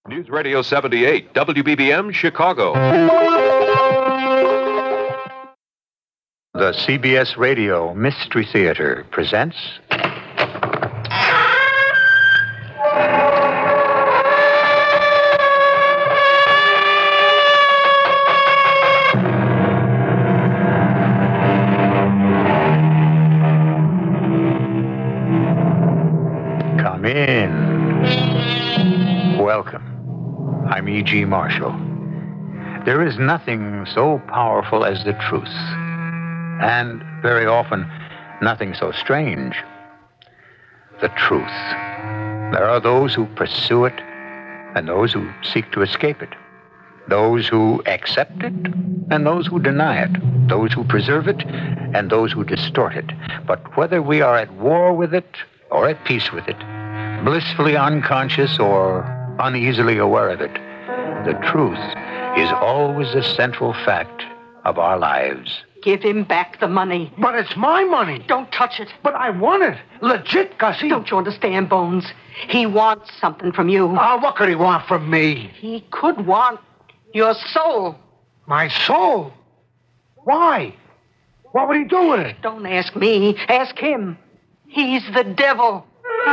News Radio 78, WBBM, Chicago. The CBS Radio Mystery Theater presents... Come in. Welcome. I'm E.G. Marshall. There is nothing so powerful as the truth. And very often, nothing so strange. The truth. There are those who pursue it and those who seek to escape it. Those who accept it and those who deny it. Those who preserve it and those who distort it. But whether we are at war with it or at peace with it, blissfully unconscious or uneasily aware of it, the truth is always the central fact of our lives. Give him back the money. But it's my money. Don't touch it. But I want it. Legit, Gussie. Don't you understand, Bones? He wants something from you. What could he want from me? He could want your soul. My soul? Why? What would he do with it? Don't ask me. Ask him. He's the devil.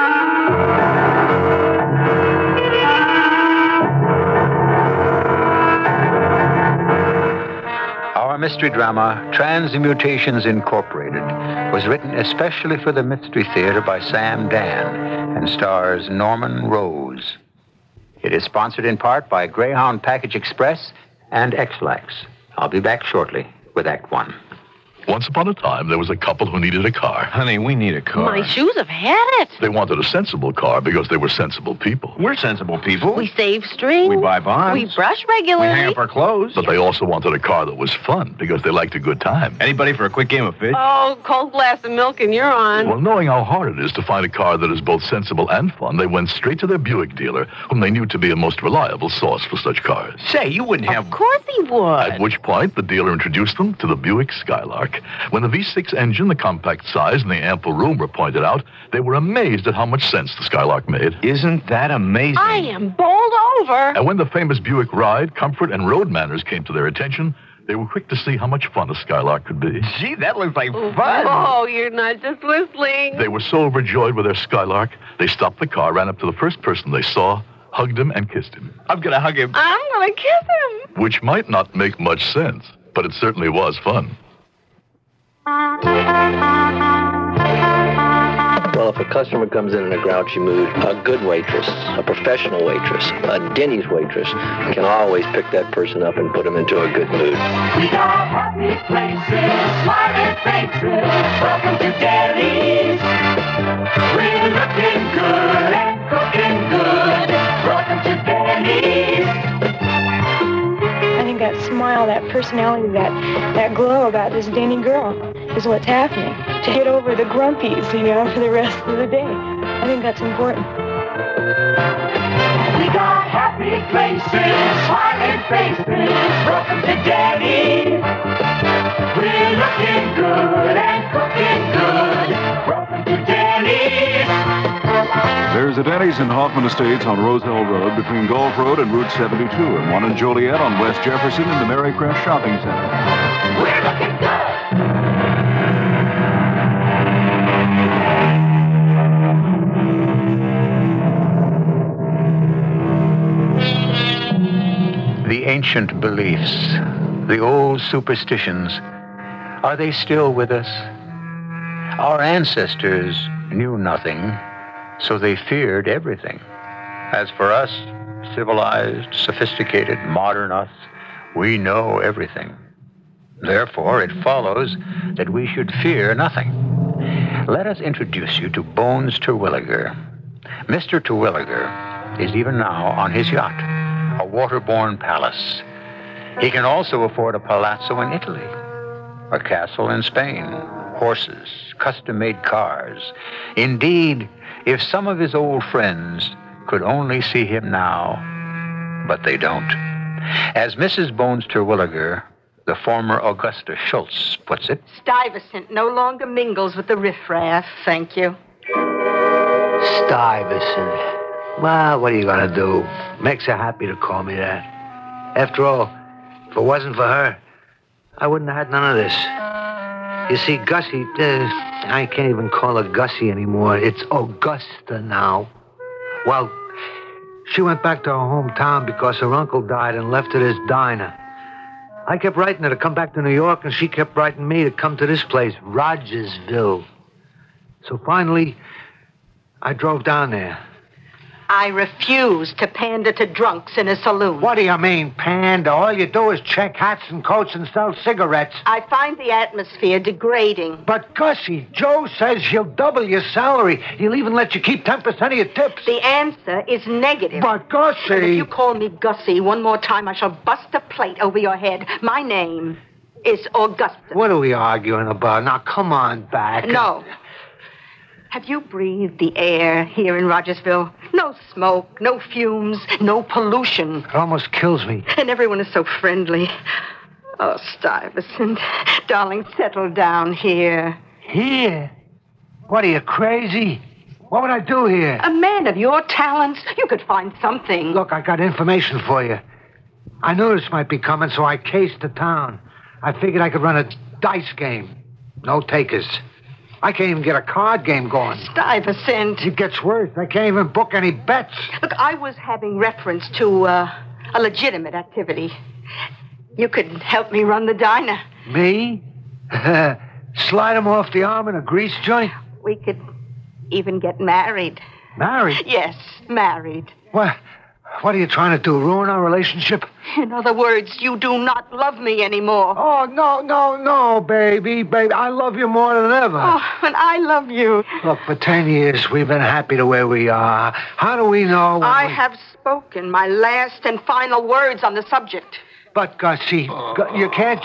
Our mystery drama, Transmutations Incorporated, was written especially for the Mystery Theater by Sam Dan and stars Norman Rose. It is sponsored in part by Greyhound Package Express and X-Lax. I'll be back shortly with Act One. Once upon a time, there was a couple who needed a car. Honey, we need a car. My shoes have had it. They wanted a sensible car because they were sensible people. We're sensible people. We save string. We buy bonds. We brush We regularly. hang up our clothes. But they also wanted a car that was fun because they liked a good time. Anybody for a quick game of fish? Oh, cold glass of milk and you're on. Well, knowing how hard it is to find a car that is both sensible and fun, they went straight to their Buick dealer, whom they knew to be a most reliable source for such cars. Say, you wouldn't have... Of course he would. At which point, the dealer introduced them to the Buick Skylark. When the V6 engine, the compact size, and the ample room were pointed out, they were amazed at how much sense the Skylark made. Isn't that amazing? I am bowled over. And when the famous Buick ride, comfort, and road manners came to their attention, they were quick to see how much fun a Skylark could be. Gee, that looks like fun. Oh, you're not just whistling. They were so overjoyed with their Skylark, they stopped the car, ran up to the first person they saw, hugged him, and kissed him. I'm going to hug him. I'm going to kiss him. Which might not make much sense, but it certainly was fun. Well, if a customer comes in a grouchy mood, a good waitress, a professional waitress, a Denny's waitress can always pick that person up and put them into a good mood. We got happy places, smiling faces. Welcome to Denny's. We're looking good and cooking good. Welcome to Denny's. I think that smile, that personality, that glow about this Denny girl is what's happening. To get over the grumpies, for the rest of the day. I think that's important. We got happy places, smiling faces. Welcome to Denny's. We're looking good and cooking good. Welcome to Denny's. There's a Denny's in Hoffman Estates on Roselle Road between Gulf Road and Route 72, and one in Joliet on West Jefferson in the Marycrest Shopping Center. We're looking good. The ancient beliefs, the old superstitions, are they still with us? Our ancestors knew nothing, so they feared everything. As for us, civilized, sophisticated, modern us, we know everything. Therefore, it follows that we should fear nothing. Let us introduce you to Bones Terwilliger. Mr. Terwilliger is even now on his yacht, a waterborne palace. He can also afford a palazzo in Italy, a castle in Spain, horses, custom-made cars. Indeed, if some of his old friends could only see him now, but they don't. As Mrs. Bones Terwilliger, the former Augusta Schultz, puts it, Stuyvesant no longer mingles with the riffraff, thank you. Stuyvesant. Well, what are you going to do? Makes her happy to call me that. After all, if it wasn't for her, I wouldn't have had none of this. You see, Gussie, I can't even call her Gussie anymore. It's Augusta now. Well, she went back to her hometown because her uncle died and left her this diner. I kept writing her to come back to New York, and she kept writing me to come to this place, Rogersville. So finally, I drove down there. I refuse to pander to drunks in a saloon. What do you mean, pander? All you do is check hats and coats and sell cigarettes. I find the atmosphere degrading. But, Gussie, Joe says he'll double your salary. He'll even let you keep 10% of your tips. The answer is negative. But, Gussie... And if you call me Gussie one more time, I shall bust a plate over your head. My name is Augusta. What are we arguing about? Now, come on back. No. Have you breathed the air here in Rogersville? No smoke, no fumes, no pollution. It almost kills me. And everyone is so friendly. Oh, Stuyvesant, darling, settle down here. Here? What, are you crazy? What would I do here? A man of your talents, you could find something. Look, I got information for you. I knew this might be coming, so I cased the town. I figured I could run a dice game. No takers. I can't even get a card game going. Stuyvesant. It gets worse. I can't even book any bets. Look, I was having reference to a legitimate activity. You could help me run the diner. Me? Slide him off the arm in a grease joint? We could even get married. Married? Yes, married. What are you trying to do, ruin our relationship? In other words, you do not love me anymore. Oh, no, baby. I love you more than ever. Oh, and I love you. Look, for 10 years, we've been happy the way we are. How do we know I have spoken my last and final words on the subject. But, Gussie, you can't...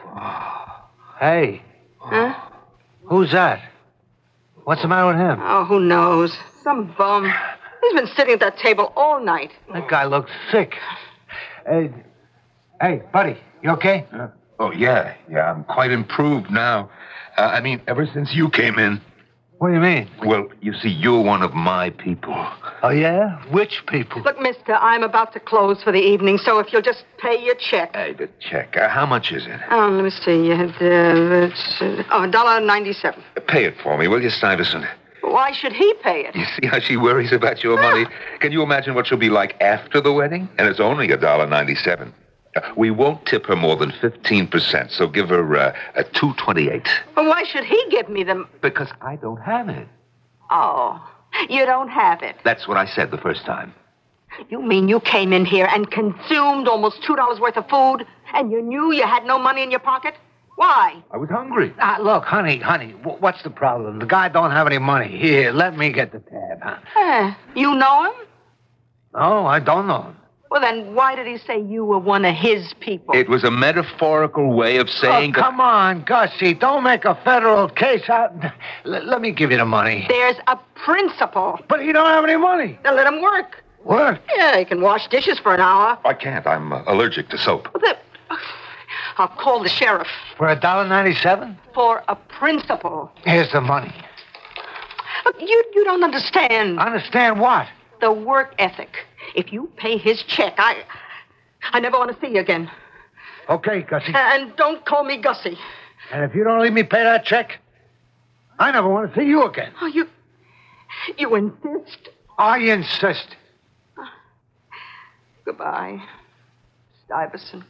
Hey. Huh? Who's that? What's the matter with him? Oh, who knows? Some bum. He's been sitting at that table all night. That guy looks sick. Hey, buddy, you okay? Yeah, I'm quite improved now. Ever since you came in. What do you mean? Well, you see, you're one of my people. Oh, yeah? Which people? Look, mister, I'm about to close for the evening, so if you'll just pay your check. Hey, the check. How much is it? Oh, let me see. It's $1.97. Pay it for me, will you, Stuyvesant? Why should he pay it? You see how she worries about your money? Can you imagine what she'll be like after the wedding? And it's only $1.97. We won't tip her more than 15%, so give her a $2.28. Well, why should he give me them? Because I don't have it. Oh, you don't have it. That's what I said the first time. You mean you came in here and consumed almost $2 worth of food, and you knew you had no money in your pocket? Why? I was hungry. Look, honey, what's the problem? The guy don't have any money. Here, let me get the tab, huh? You know him? No, I don't know him. Well, then why did he say you were one of his people? It was a metaphorical way of saying that... Come on, Gussie, don't make a federal case out... Let me give you the money. There's a principle. But he don't have any money. Then let him work. Work? Yeah, he can wash dishes for an hour. I can't. I'm allergic to soap. Well, I'll call the sheriff. For $1.97? For a principle. Here's the money. Look, you don't understand. Understand what? The work ethic. If you pay his check, I never want to see you again. Okay, Gussie. And don't call me Gussie. And if you don't let me pay that check, I never want to see you again. Oh, you insist? I insist. Goodbye, Stuyvesant.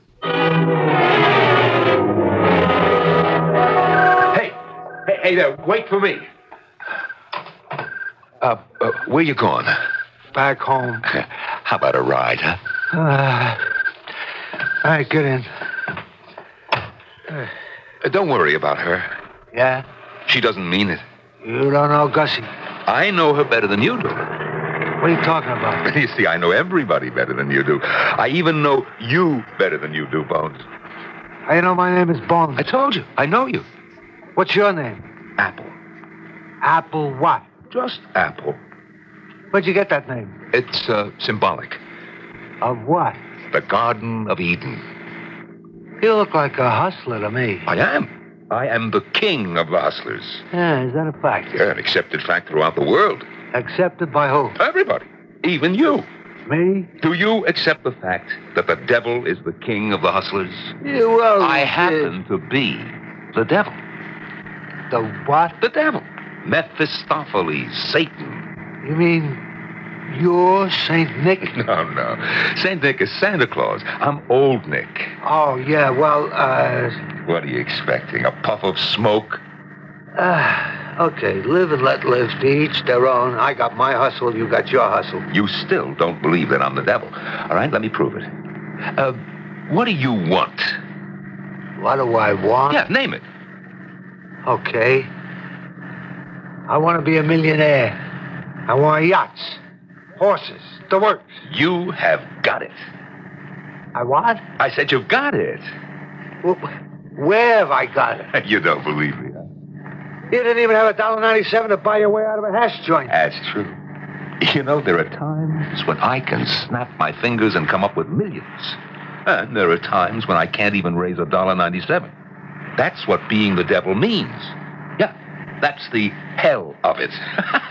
Hey there, wait for me. Where you going? Back home. How about a ride, huh? All right, get in. Don't worry about her. Yeah? She doesn't mean it. You don't know Gussie. I know her better than you do. What are you talking about? You see, I know everybody better than you do. I even know you better than you do, Bones. How you know my name is Bones? I told you. I know you. What's your name? Apple. Apple what? Just Apple. Where'd you get that name? It's symbolic. Of what? The Garden of Eden. You look like a hustler to me. I am. I am the king of the hustlers. Yeah, is that a fact? Yeah, an accepted fact throughout the world. Accepted by who? Everybody. Even you. Me? Do you accept the fact that the devil is the king of the hustlers? Yeah, well, I happen to be the devil. The what? The devil. Mephistopheles, Satan. You mean you're St. Nick? No. St. Nick is Santa Claus. I'm Old Nick. Oh, yeah, well, What are you expecting? A puff of smoke? okay, live and let live, to each their own. I got my hustle, you got your hustle. You still don't believe that I'm the devil. All right, let me prove it. What do you want? What do I want? Yeah, name it. Okay. I want to be a millionaire. I want yachts, horses, the works. You have got it. I what? I said you've got it. Where have I got it? You don't believe me, huh? You didn't even have $1.97 to buy your way out of a hash joint. That's true. You know, there are times when I can snap my fingers and come up with millions. And there are times when I can't even raise $1.97. That's what being the devil means. Yeah, that's the hell of it.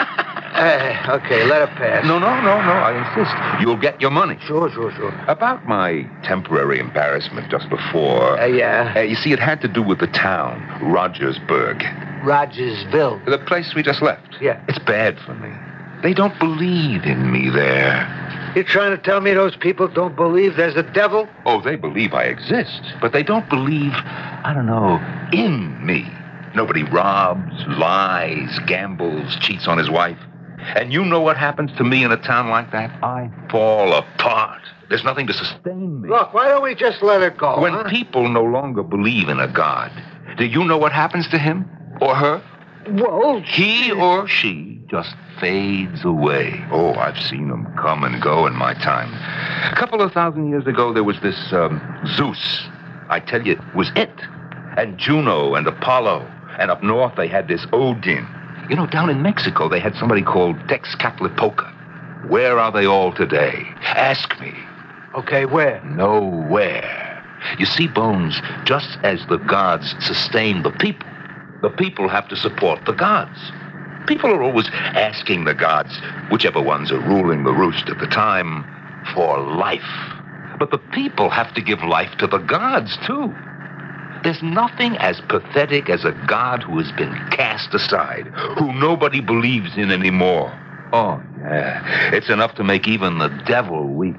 Okay, let it pass. No, I insist. You'll get your money. Sure. About my temporary embarrassment just before... Yeah. You see, it had to do with the town, Rogersburg. Rogersville. The place we just left. Yeah. It's bad for me. They don't believe in me there. You're trying to tell me those people don't believe there's a devil? Oh, they believe I exist, but they don't believe, I don't know, in me. Nobody robs, lies, gambles, cheats on his wife. And you know what happens to me in a town like that? I fall apart. There's nothing to sustain me. Look, why don't we just let it go? When people no longer believe in a god, do you know what happens to him or her? Well, he or she just fades away. Oh, I've seen them come and go in my time. A couple of 1,000 years ago, there was this Zeus. I tell you, it was it. And Juno and Apollo. And up north, they had this Odin. You know, down in Mexico, they had somebody called Texcatlipoca. Where are they all today? Ask me. Okay, where? Nowhere. You see, Bones, just as the gods sustain the people have to support the gods. People are always asking the gods, whichever ones are ruling the roost at the time, for life. But the people have to give life to the gods, too. There's nothing as pathetic as a god who has been cast aside, who nobody believes in anymore. Oh, yeah. It's enough to make even the devil weep.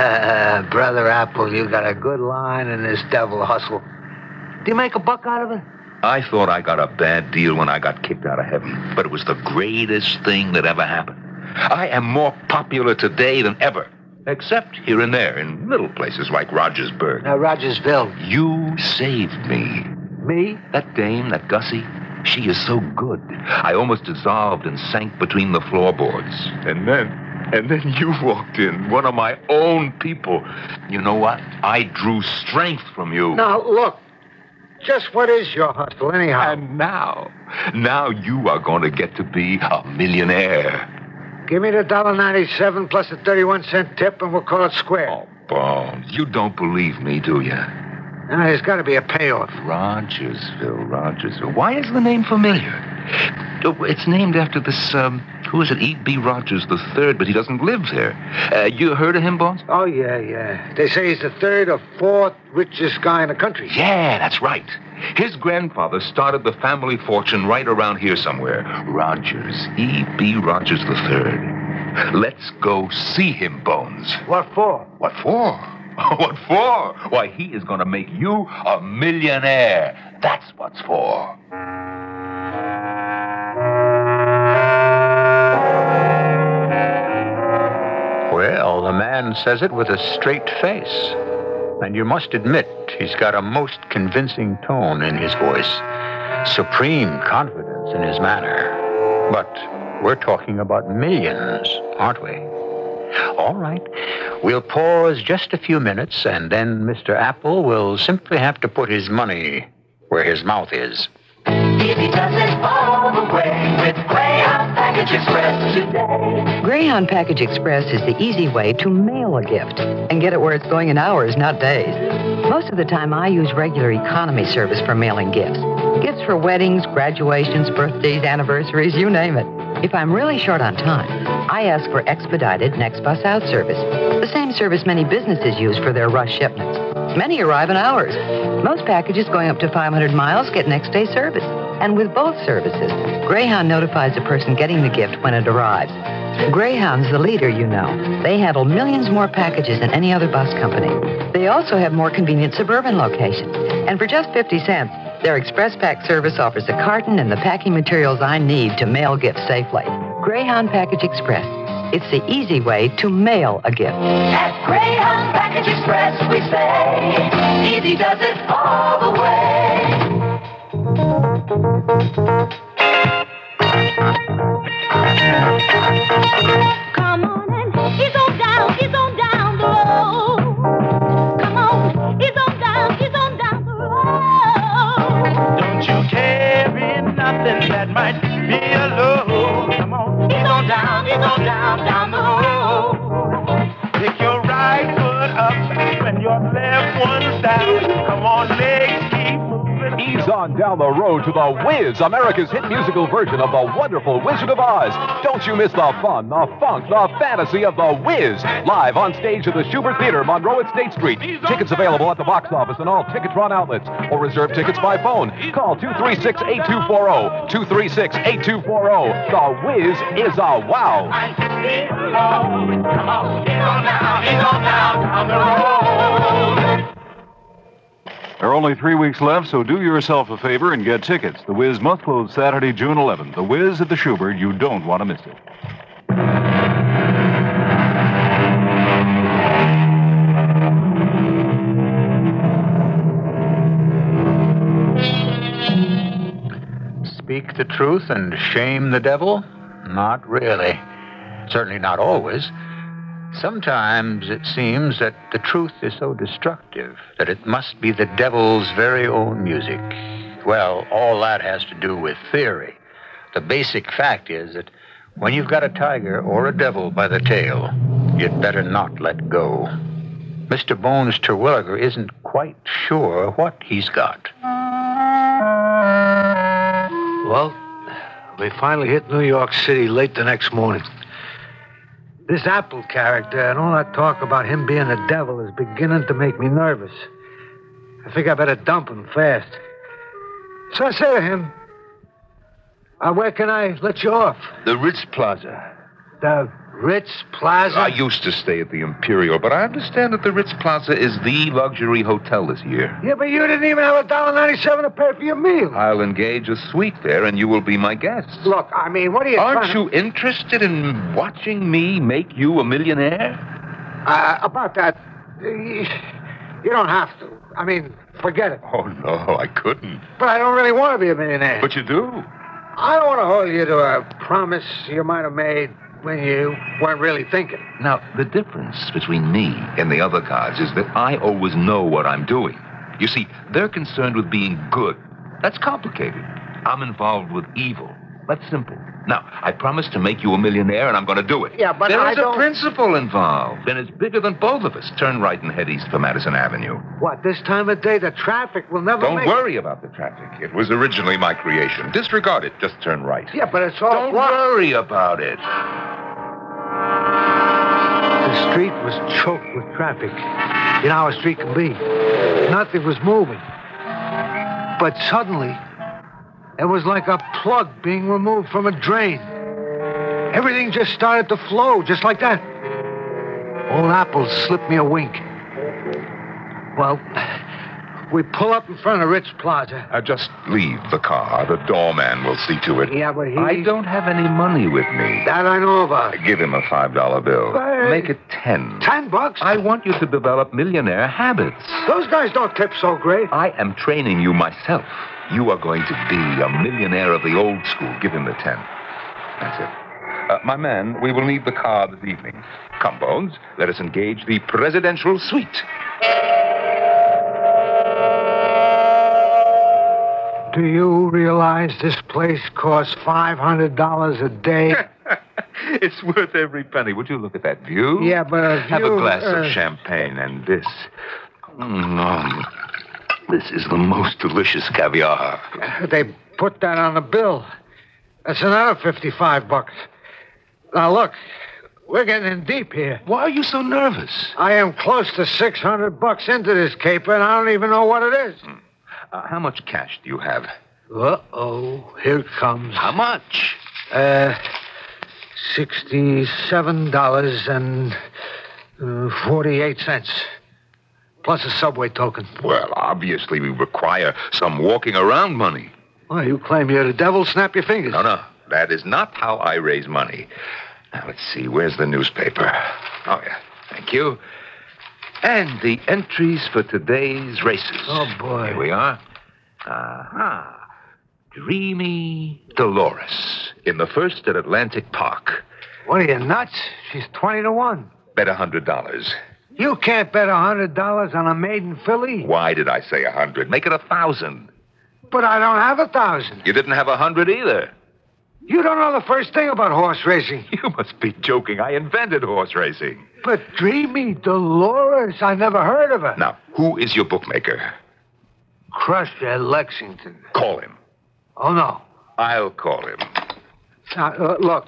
Brother Apple, you got a good line in this devil hustle. Do you make a buck out of it? I thought I got a bad deal when I got kicked out of heaven, but it was the greatest thing that ever happened. I am more popular today than ever, except here and there in little places like Rogersburg. Rogersville. You saved me. Me? That dame, that Gussie, she is so good. I almost dissolved and sank between the floorboards. And then you walked in, one of my own people. You know what? I drew strength from you. Now, look. Just what is your hustle, anyhow? And now you are going to get to be a millionaire. Give me the $1.97 plus a 31-cent tip, and we'll call it square. Oh, Bones, you don't believe me, do you? There's got to be a payoff. Rogersville. Why is the name familiar? It's named after this, who is it? E.B. Rogers III, but he doesn't live there. You heard of him, Bones? Oh, yeah. They say he's the third or fourth richest guy in the country. Yeah, that's right. His grandfather started the family fortune right around here somewhere. Rogers, E.B. Rogers III. Let's go see him, Bones. What for? What for? Why, he is going to make you a millionaire. That's what's for. Well, the man says it with a straight face. And you must admit, he's got a most convincing tone in his voice. Supreme confidence in his manner. But we're talking about millions, aren't we? All right. We'll pause just a few minutes, and then Mr. Apple will simply have to put his money where his mouth is. If he does it all the way with Greyhound Package Express today. Greyhound Package Express is the easy way to mail a gift and get it where it's going in hours, not days. Most of the time, I use regular economy service for mailing gifts. Gifts for weddings, graduations, birthdays, anniversaries, you name it. If I'm really short on time, I ask for expedited next bus out service, the same service many businesses use for their rush shipments. Many arrive in hours. Most packages going up to 500 miles get next day service. And with both services, Greyhound notifies the person getting the gift when it arrives. Greyhound's the leader, you know. They handle millions more packages than any other bus company. They also have more convenient suburban locations. And for just 50 cents, their Express Pack service offers a carton and the packing materials I need to mail gifts safely. Greyhound Package Express. It's the easy way to mail a gift. At Greyhound Package Express, we say, easy does it all the way. Come on and ease on down the road. Come on, ease on down the road. Don't you carry nothing that might be a load. Come on, ease on down the road. Pick your right foot up when your left one's down. Come on, legs, keep moving. Ease on down the road to The Wiz, America's hit musical version of The Wonderful Wizard of Oz. Don't you miss the fun, the funk, the fantasy of The Wiz. Live on stage at the Schubert Theater, Monroe at State Street. Tickets available at the box office and all Ticketron outlets. Or reserve tickets by phone. Call 236-8240. 236-8240. The Wiz is a wow. Come on, ease on down the road. There are only 3 weeks left, so do yourself a favor and get tickets. The Wiz must close Saturday, June 11th. The Wiz at the Schubert. You don't want to miss it. Speak the truth and shame the devil? Not really. Certainly not always. Sometimes it seems that the truth is so destructive that it must be the devil's very own music. Well, all that has to do with theory. The basic fact is that when you've got a tiger or a devil by the tail, you'd better not let go. Mr. Bones Terwilliger isn't quite sure what he's got. Well, we finally hit New York City late the next morning. This Apple character and all that talk about him being the devil is beginning to make me nervous. I think I better dump him fast. So I say to him, where can I let you off? The Ritz Plaza. The Ritz Plaza? I used to stay at the Imperial, but I understand that the Ritz Plaza is the luxury hotel this year. Yeah, but you didn't even have $1.97 to pay for your meal. I'll engage a suite there, and you will be my guest. Look, I mean, what are you Aren't you interested in watching me make you a millionaire? About that, you don't have to. I mean, forget it. Oh, no, I couldn't. But I don't really want to be a millionaire. But you do. I don't want to hold you to a promise you might have made when you weren't really thinking. Now, the difference between me and the other gods is that I always know what I'm doing. You see, they're concerned with being good. That's complicated. I'm involved with evil. That's simple. Now, I promised to make you a millionaire, and I'm going to do it. Yeah, but There's a principle involved, and it's bigger than both of us. Turn right and head east for Madison Avenue. What, this time of day, the traffic will never Don't worry about the traffic. It was originally my creation. Disregard it. Just turn right. Yeah, but it's all Don't worry about it. The street was choked with traffic. You know how a street can be. Nothing was moving. But suddenly, it was like a plug being removed from a drain. Everything just started to flow, just like that. Old Apple slipped me a wink. Well, we pull up in front of Ritz Plaza. Just leave the car. The doorman will see to it. Yeah, but I don't have any money with me. That I know about. Give him a $5 bill. Hey. Make it 10. $10? I want you to develop millionaire habits. Those guys don't tip so great. I am training you myself. You are going to be a millionaire of the old school. Give him the 10. That's it. My man, we will need the car this evening. Come, Bones, let us engage the presidential suite. Do you realize this place costs $500 a day? It's worth every penny. Would you look at that view? Yeah, but Have a glass of champagne and this. This is the most delicious caviar. They put that on the bill. That's another $55. Now, look, we're getting in deep here. Why are you so nervous? I am close to $600 into this caper, and I don't even know what it is. How much cash do you have? Uh-oh, here it comes. How much? $67.48. Plus a subway token. Well, obviously we require some walking around money. Well, you claim you're the devil, snap your fingers. No. That is not how I raise money. Now, let's see. Where's the newspaper? Oh, yeah. Thank you. And the entries for today's races. Oh, boy. Here we are. Dreamy Dolores in the first at Atlantic Park. What are you, nuts? She's 20-1. Bet $100. You can't bet $100 on a maiden filly. Why did I say 100? Make it 1,000. But I don't have 1,000. You didn't have 100 either. You don't know the first thing about horse racing. You must be joking. I invented horse racing. But Dreamy Dolores, I never heard of her. Now, who is your bookmaker? Crusher Lexington. Call him. Oh, no. I'll call him. Look,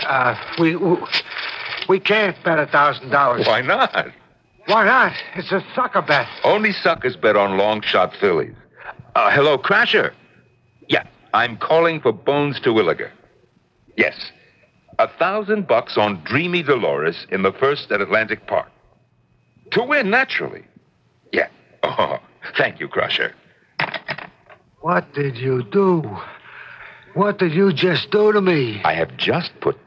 we can't bet $1,000. Why not? Why not? It's a sucker bet. Only suckers bet on long shot fillies. Hello, Crasher? Yeah, I'm calling for Bones Terwilliger. Yes, $1,000 on Dreamy Dolores in the first at Atlantic Park. To win, naturally. Yeah. Oh, thank you, Crusher. What did you do? What did you just do to me? I have just put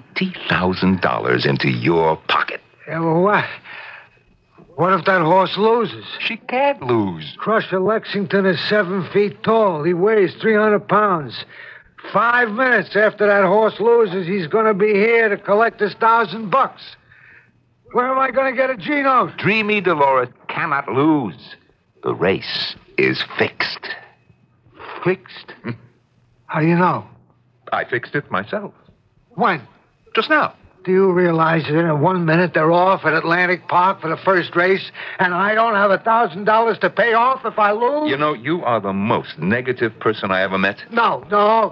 $20,000 into your pocket. Yeah, well, what? What if that horse loses? She can't lose. Crusher Lexington is 7 feet tall. He weighs 300 pounds. 5 minutes after that horse loses, he's going to be here to collect his $1,000. Where am I going to get a G-note? Dreamy Dolores cannot lose. The race is fixed. Fixed? How do you know? I fixed it myself. When? Just now. Do you realize that in 1 minute they're off at Atlantic Park for the first race, and I don't have $1,000 to pay off if I lose? You know, you are the most negative person I ever met. No.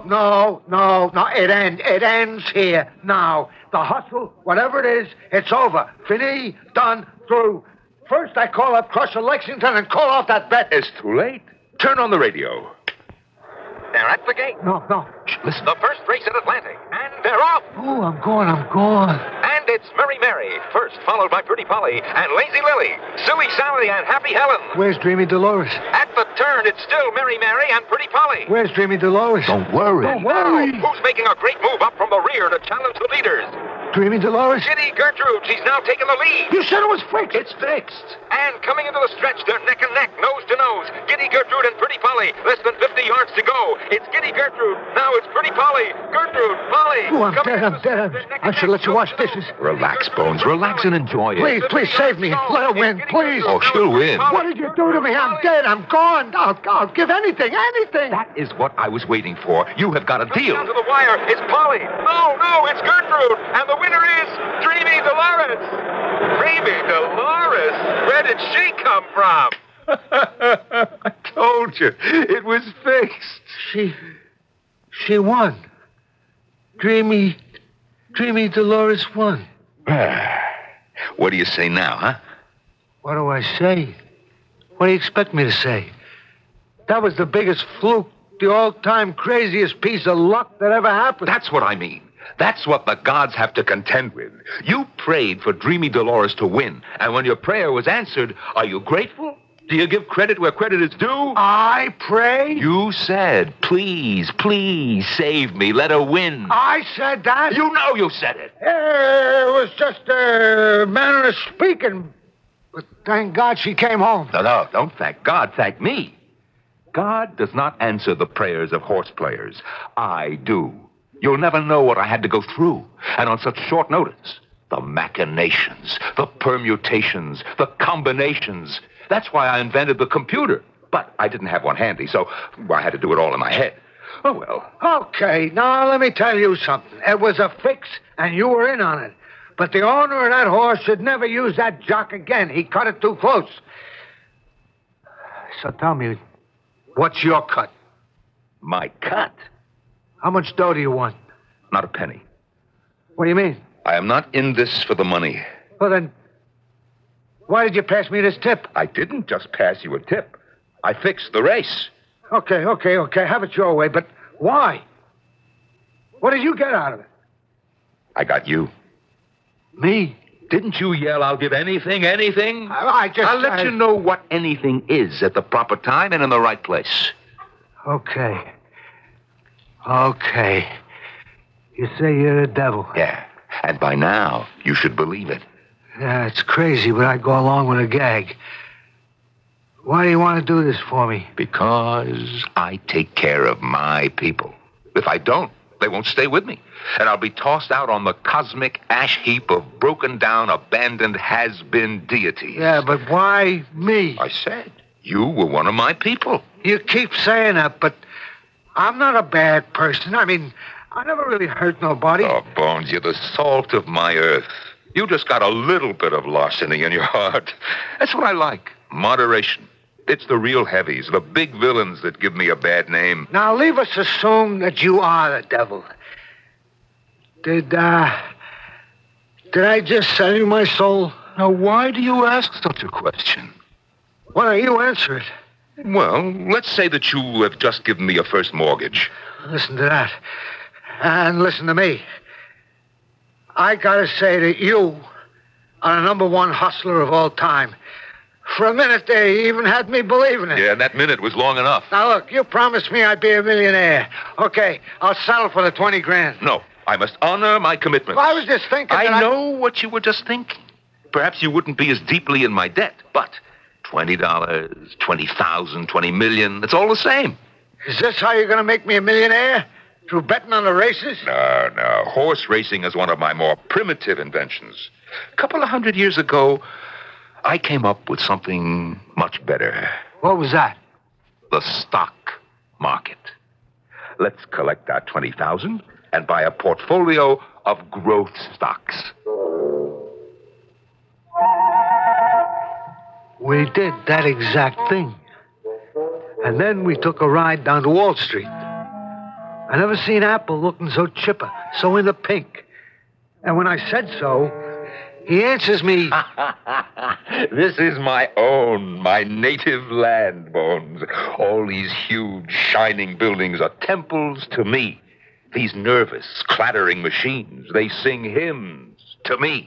It ends here now. The hustle, whatever it is, it's over. Fini, done, through. First, I call up Crusher Lexington and call off that bet. It's too late. Turn on the radio. They're at the gate. No. Shh, listen. The first race at Atlantic. And they're off. Oh, I'm going. And it's Mary Mary, first, followed by Pretty Polly and Lazy Lily, Silly Sally and Happy Helen. Where's Dreamy Dolores? At the turn, it's still Mary Mary and Pretty Polly. Where's Dreamy Dolores? Don't worry. Who's making a great move up from the rear to challenge the leaders? Dreamy Dolores? Giddy Gertrude, she's now taking the lead. You said it was fixed. It's fixed. And coming into the stretch, they're neck and neck, nose to nose. Giddy Gertrude and Pretty Polly, less than 50 yards to go. It's Giddy Gertrude, now it's Pretty Polly. Gertrude, Polly. Oh, I'm dead. I should let you wash dishes. Relax, Bones. Relax and enjoy it. Please save me. Let her win, please. Oh, she'll win. What did you do to me? I'm dead. I'm gone. I'll give anything. That is what I was waiting for. You have got a deal. Down to the wire, it's Polly. No, it's Gertrude. And the winner is Dreamy Dolores. Dreamy Dolores? Where did she come from? I told you. It was fixed. She won. Dreamy Dolores won. What do you say now, huh? What do I say? What do you expect me to say? That was the biggest fluke, the all-time craziest piece of luck that ever happened. That's what I mean. That's what the gods have to contend with. You prayed for Dreamy Dolores to win, and when your prayer was answered, are you grateful? Do you give credit where credit is due? I pray? You said, please save me. Let her win. I said that? You know you said it. It was just a manner of speaking. But thank God she came home. No, don't thank God. Thank me. God does not answer the prayers of horse players. I do. You'll never know what I had to go through. And on such short notice. The machinations, the permutations, the combinations. That's why I invented the computer. But I didn't have one handy, so I had to do it all in my head. Oh, well. Okay, now let me tell you something. It was a fix, and you were in on it. But the owner of that horse should never use that jock again. He cut it too close. So tell me, what's your cut? My cut? How much dough do you want? Not a penny. What do you mean? I am not in this for the money. Well, then, why did you pass me this tip? I didn't just pass you a tip. I fixed the race. Okay. Have it your way, but why? What did you get out of it? I got you. Me? Didn't you yell, I'll give anything? I'll let you know what anything is at the proper time and in the right place. Okay. You say you're the devil. Yeah, and by now, you should believe it. Yeah, it's crazy, but I go along with a gag. Why do you want to do this for me? Because I take care of my people. If I don't, they won't stay with me. And I'll be tossed out on the cosmic ash heap of broken down, abandoned, has-been deities. Yeah, but why me? I said, you were one of my people. You keep saying that, but I'm not a bad person. I mean, I never really hurt nobody. Oh, Bones, you're the salt of my earth. You just got a little bit of larceny in your heart. That's what I like. Moderation. It's the real heavies, the big villains that give me a bad name. Now, leave us assume that you are the devil. Did I just sell you my soul? Now, why do you ask such a question? Why don't you answer it? Well, let's say that you have just given me a first mortgage. Listen to that. And listen to me. I gotta say that you are the number one hustler of all time. For a minute there, you even had me believing it. Yeah, and that minute was long enough. Now, look, you promised me I'd be a millionaire. Okay, I'll settle for the 20 grand. No, I must honor my commitments. Well, I was just thinking I know what you were just thinking. Perhaps you wouldn't be as deeply in my debt, but $20, 20,000, 20 million, it's all the same. Is this how you're going to make me a millionaire? Through betting on the races? No. Horse racing is one of my more primitive inventions. A couple of 100 years ago, I came up with something much better. What was that? The stock market. Let's collect our 20,000 and buy a portfolio of growth stocks. We did that exact thing. And then we took a ride down to Wall Street. I never seen Apple looking so chipper, so in the pink. And when I said so, he answers me. This is my own, my native land, Bones. All these huge, shining buildings are temples to me. These nervous, clattering machines, they sing hymns to me.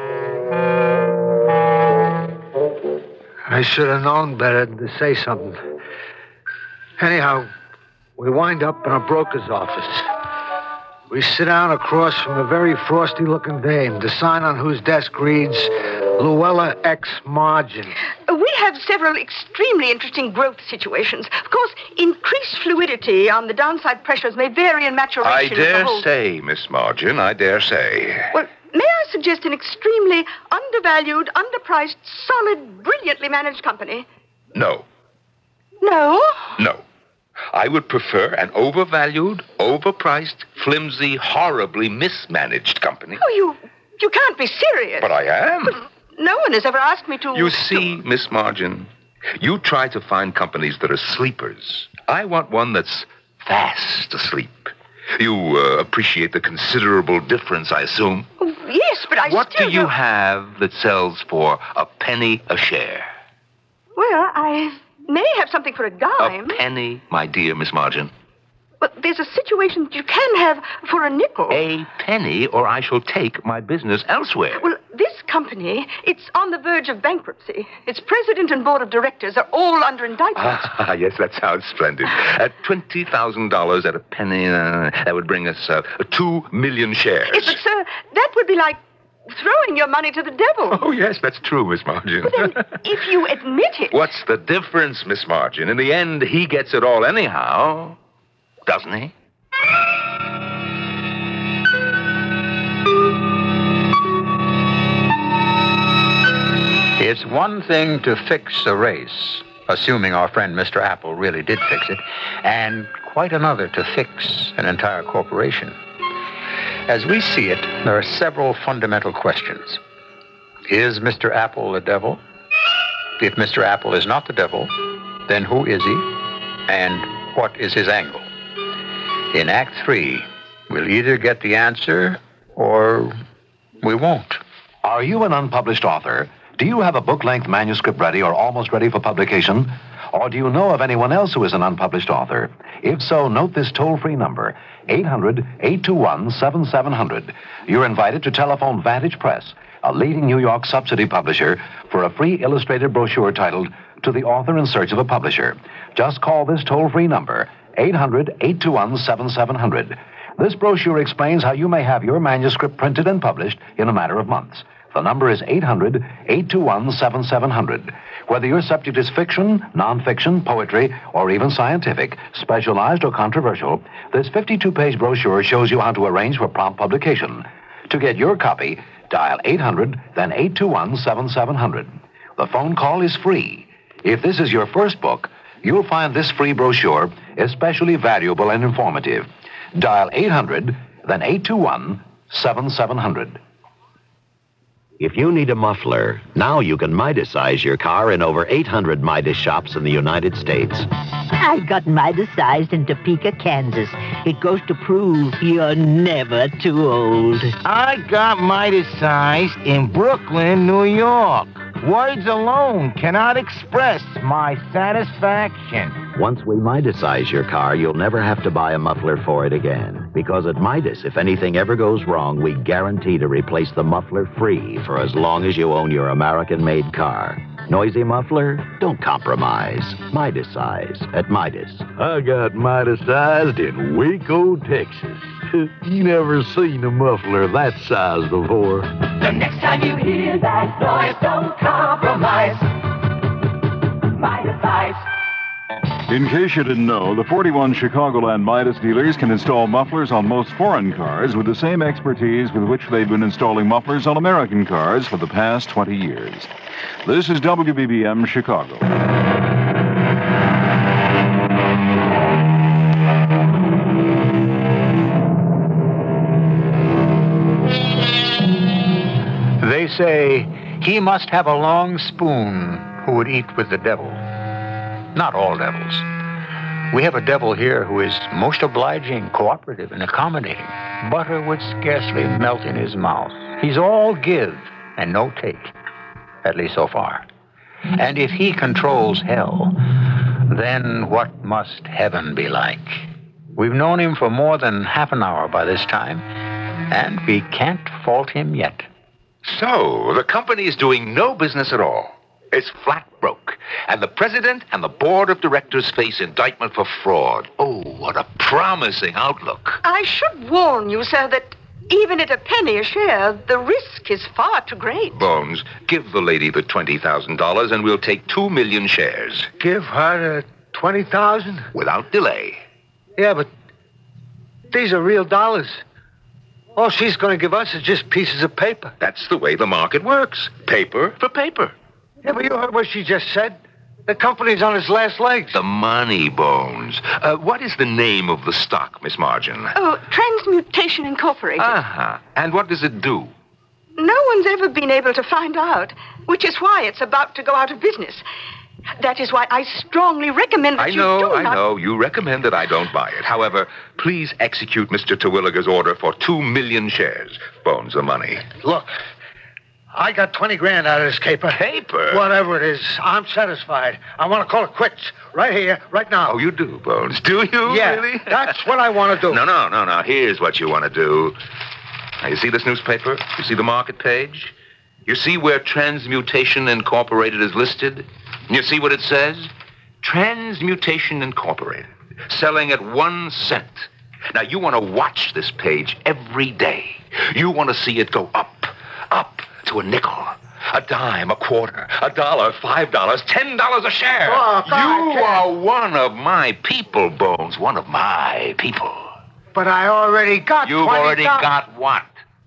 I should have known better than to say something. Anyhow, we wind up in a broker's office. We sit down across from a very frosty-looking dame, the sign on whose desk reads, Luella X Margin. We have several extremely interesting growth situations. Of course, increased fluidity on the downside pressures may vary in maturation. I dare say, Miss Margin, I dare say. Well, may I suggest an extremely undervalued, underpriced, solid, brilliantly managed company? No. No? No. I would prefer an overvalued, overpriced, flimsy, horribly mismanaged company. Oh, you can't be serious. But I am. But no one has ever asked me to... You see, Miss Margin, you try to find companies that are sleepers. I want one that's fast asleep. You appreciate the considerable difference, I assume? Oh, yes, but What do you have that sells for a penny a share? Well, I may have something for a dime. A penny, my dear Miss Margin. But there's a situation that you can have for a nickel. A penny, or I shall take my business elsewhere. Well, this company, it's on the verge of bankruptcy. Its president and board of directors are all under indictment. Yes, that sounds splendid. At $20,000 at a penny, that would bring us 2 million shares. Yes, but, sir, that would be like throwing your money to the devil. Oh, yes, that's true, Miss Margin. But then, if you admit it... What's the difference, Miss Margin? In the end, he gets it all anyhow, doesn't he? It's one thing to fix a race, assuming our friend Mr. Apple really did fix it, and quite another to fix an entire corporation. As we see it, there are several fundamental questions. Is Mr. Apple the devil? If Mr. Apple is not the devil, then who is he? And what is his angle? In Act 3, we'll either get the answer or we won't. Are you an unpublished author? Do you have a book-length manuscript ready or almost ready for publication? Or do you know of anyone else who is an unpublished author? If so, note this toll-free number, 800-821-7700. You're invited to telephone Vantage Press, a leading New York subsidy publisher, for a free illustrated brochure titled To the Author in Search of a Publisher. Just call this toll-free number, 800-821-7700. This brochure explains how you may have your manuscript printed and published in a matter of months. The number is 800-821-7700. Whether your subject is fiction, nonfiction, poetry, or even scientific, specialized or controversial, this 52-page brochure shows you how to arrange for prompt publication. To get your copy, dial 800, then 821-7700. The phone call is free. If this is your first book, you'll find this free brochure especially valuable and informative. Dial 800, then 821-7700. If you need a muffler, now you can Midas-size your car in over 800 Midas shops in the United States. I got Midas-sized in Topeka, Kansas. It goes to prove you're never too old. I got Midas-sized in Brooklyn, New York. Words alone cannot express my satisfaction. Once we Midas-size your car, you'll never have to buy a muffler for it again. Because at Midas, if anything ever goes wrong, we guarantee to replace the muffler free for as long as you own your American-made car. Noisy muffler? Don't compromise. Midas-size at Midas. I got Midas-sized in Waco, Texas. You never seen a muffler that size before. The next time you hear that noise, don't compromise. Midas-size. In case you didn't know, the 41 Chicagoland Midas dealers can install mufflers on most foreign cars with the same expertise with which they've been installing mufflers on American cars for the past 20 years. This is WBBM Chicago. They say he must have a long spoon who would eat with the devil. Not all devils. We have a devil here who is most obliging, cooperative, and accommodating. Butter would scarcely melt in his mouth. He's all give and no take, at least so far. And if he controls hell, then what must heaven be like? We've known him for more than half an hour by this time, and we can't fault him yet. So, the company is doing no business at all. It's flat broke. And the president and the board of directors face indictment for fraud. Oh, what a promising outlook. I should warn you, sir, that even at a penny a share, the risk is far too great. Bones, give the lady the $20,000 and we'll take 2 million shares. Give her the $20,000? Without delay. Yeah, but these are real dollars. All she's going to give us is just pieces of paper. That's the way the market works. Paper for paper. Yeah, but you heard what she just said. The company's on its last legs. The money, Bones. What is the name of the stock, Miss Margin? Oh, Transmutation Incorporated. Uh-huh. And what does it do? No one's ever been able to find out, which is why it's about to go out of business. That is why I strongly recommend that you do not... I know. You recommend that I don't buy it. However, please execute Mr. Terwilliger's order for 2 million shares. Bones, the money. Look, I got 20 grand out of this caper. Paper? Whatever it is, I'm satisfied. I want to call it quits. Right here, right now. Oh, you do, Bones. Do you, yeah, really? That's what I want to do. No. Here's what you want to do. Now, you see this newspaper? You see the market page? You see where Transmutation Incorporated is listed? You see what it says? Transmutation Incorporated. Selling at 1 cent. Now, you want to watch this page every day. You want to see it go up to a nickel, a dime, a quarter, $1, $5, $10 a share. Oh, God, you are one of my people, Bones. One of my people. But I already got You've 20,000. already got what?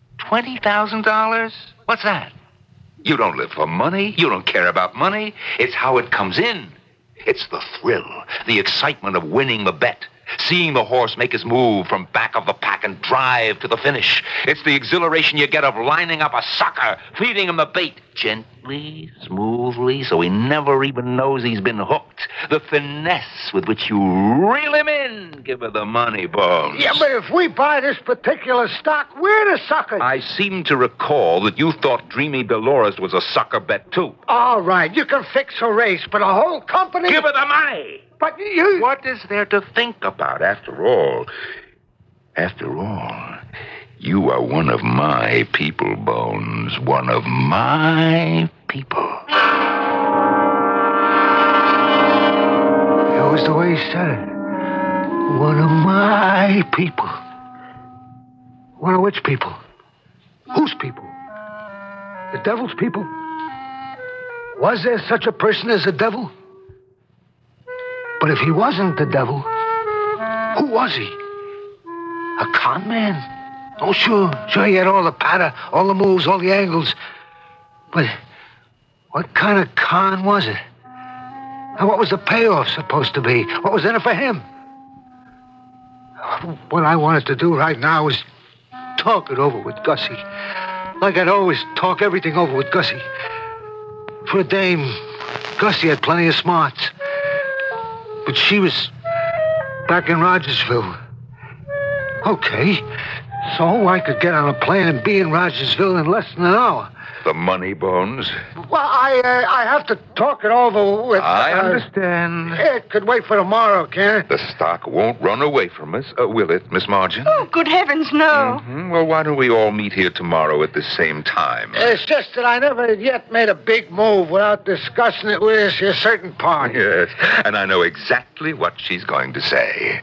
$20,000? What's that? You don't live for money. You don't care about money. It's how it comes in. It's the thrill, the excitement of winning the bet. Seeing the horse make his move from back of the pack and drive to the finish. It's the exhilaration you get of lining up a sucker, feeding him the bait, gently gently, smoothly, so he never even knows he's been hooked. The finesse with which you reel him in. Give her the money, Bones. Yeah, but if we buy this particular stock, we're the suckers. I seem to recall that you thought Dreamy Dolores was a sucker bet, too. All right, you can fix a race, but a whole company... Give her the money. But you... What is there to think about, after all? After all, you are one of my people, Bones. One of my people. That was the way he said it. One of my people. One of which people? Whose people? The devil's people? Was there such a person as a devil? But if he wasn't the devil, who was he? A con man? Oh, sure. Sure, he had all the patter, all the moves, all the angles. But what kind of con was it? And what was the payoff supposed to be? What was in it for him? What I wanted to do right now was talk it over with Gussie. Like I'd always talk everything over with Gussie. For a dame, Gussie had plenty of smarts. But she was back in Rogersville. Okay, so I could get on a plane and be in Rogersville in less than an hour. The money, Bones? Well, I have to talk it over with... I understand. It could wait for tomorrow, can't it? The stock won't run away from us, will it, Miss Margin? Oh, good heavens, no. Mm-hmm. Well, why don't we all meet here tomorrow at the same time? It's just that I never yet made a big move without discussing it with a certain party. Yes, and I know exactly what she's going to say.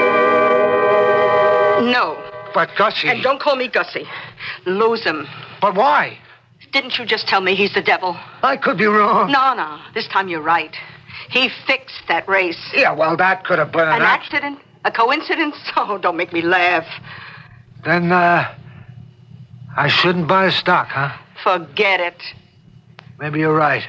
No. But Gussie... And don't call me Gussie. Lose him. But why? Didn't you just tell me he's the devil? I could be wrong. No. This time you're right. He fixed that race. Yeah, well, that could have been an accident. A coincidence? Oh, don't make me laugh. Then, I shouldn't buy the stock, huh? Forget it. Maybe you're right.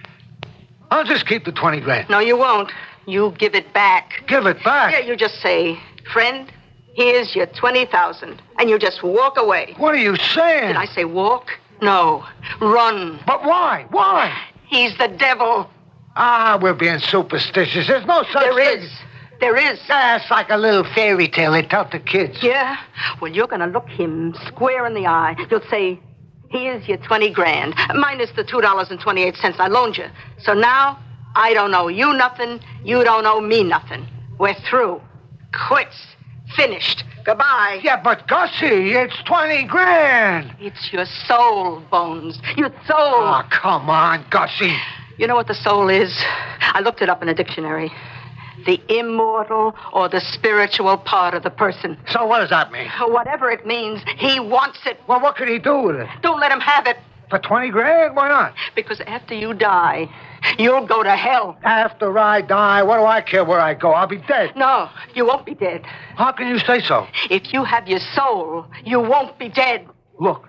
I'll just keep the 20 grand. No, you won't. You give it back. Give it back? Yeah, you just say, friend, here's your 20,000. And you just walk away. What are you saying? Did I say walk? No. Run. But why? Why? He's the devil. Ah, we're being superstitious. There's no such thing. There is. That's like a little fairy tale they tell the kids. Yeah? Well, you're going to look him square in the eye. You'll say, here's your 20 grand, minus the $2.28 I loaned you. So now, I don't owe you nothing. You don't owe me nothing. We're through. Quits. Finished. Goodbye. Yeah, but Gussie, it's 20 grand. It's your soul, Bones. Your soul. Oh, come on, Gussie. You know what the soul is? I looked it up in a dictionary. The immortal or the spiritual part of the person. So what does that mean? Whatever it means, he wants it. Well, what could he do with it? Don't let him have it. For 20 grand? Why not? Because after you die, you'll go to hell. After I die, what do I care where I go? I'll be dead. No, you won't be dead. How can you say so? If you have your soul, you won't be dead. Look,